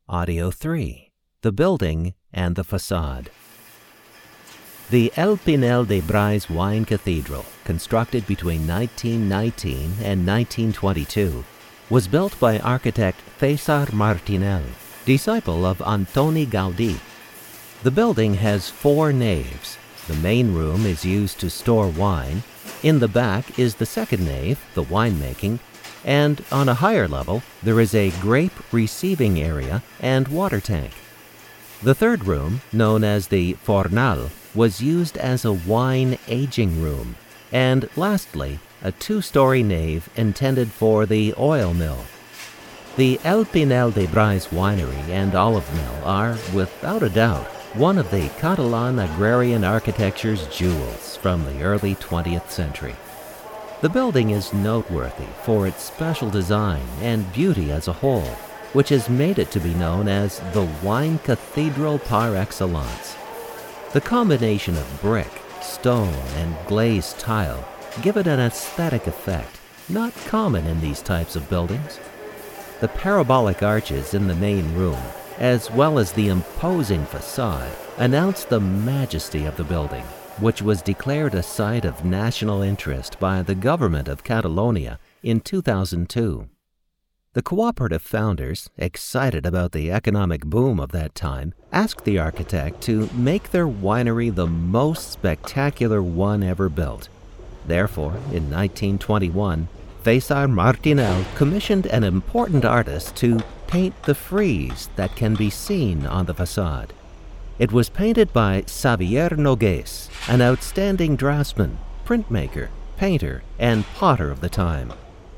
Audio 3. The Building and the Facade. The El Pinel de Brais Wine Cathedral, constructed between 1919 and 1922, was built by architect César Martinel, disciple of Antoni Gaudí. The building has 4 naves. The main room is used to store wine. In the back is the second nave, the winemaking, and on a higher level, there is a grape receiving area and water tank. The third room, known as the Fornal, was used as a wine aging room. And lastly, a 2-story nave intended for the oil mill. The El Pinel de Brais winery and olive mill are, without a doubt, one of the Catalan agrarian architecture's jewels from the early 20th century. The building is noteworthy for its special design and beauty as a whole, which has made it to be known as the wine cathedral par excellence. The combination of brick, stone, and glazed tile give it an aesthetic effect not common in these types of buildings. The parabolic arches in the main room, as well as the imposing facade, announce the majesty of the building, which was declared a site of national interest by the government of Catalonia in 2002. The cooperative founders, excited about the economic boom of that time, asked the architect to make their winery the most spectacular one ever built. Therefore, in 1921, César Martinel commissioned an important artist to paint the frieze that can be seen on the facade. It was painted by Xavier Nogués, an outstanding draftsman, printmaker, painter, and potter of the time.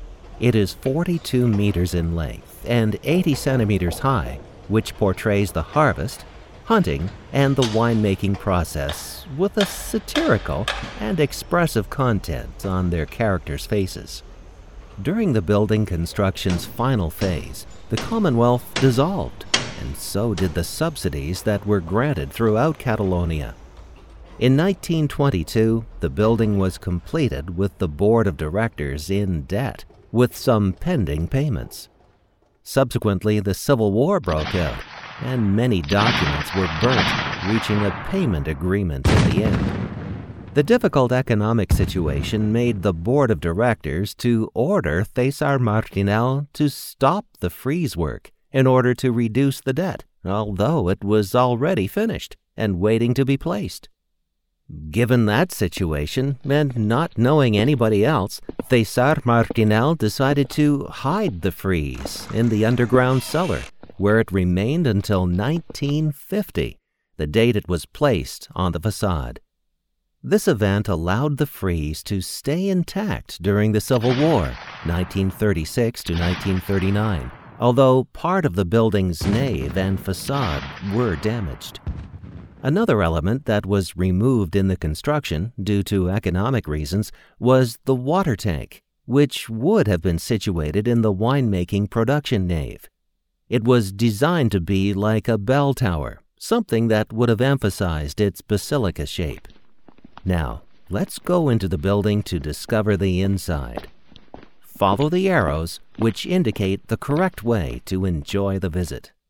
It is 42 meters in length and 80 centimeters high, which portrays the harvest, hunting, and the winemaking process with a satirical and expressive content on their characters' faces. During the building construction's final phase, the Commonwealth dissolved, and so did the subsidies that were granted throughout Catalonia. In 1922, the building was completed with the board of directors in debt, with some pending payments. Subsequently, the Civil War broke out, and many documents were burnt, reaching a payment agreement in the end. The difficult economic situation made the board of directors to order César Martinel to stop the frieze work in order to reduce the debt, although it was already finished and waiting to be placed. Given that situation, and not knowing anybody else, César Martinel decided to hide the frieze in the underground cellar, where it remained until 1950, the date it was placed on the facade. This event allowed the frieze to stay intact during the Civil War, 1936 to 1939, although part of the building's nave and facade were damaged. Another element that was removed in the construction due to economic reasons was the water tank, which would have been situated in the winemaking production nave. It was designed to be like a bell tower, something that would have emphasized its basilica shape. Now, let's go into the building to discover the inside. Follow the arrows, which indicate the correct way to enjoy the visit.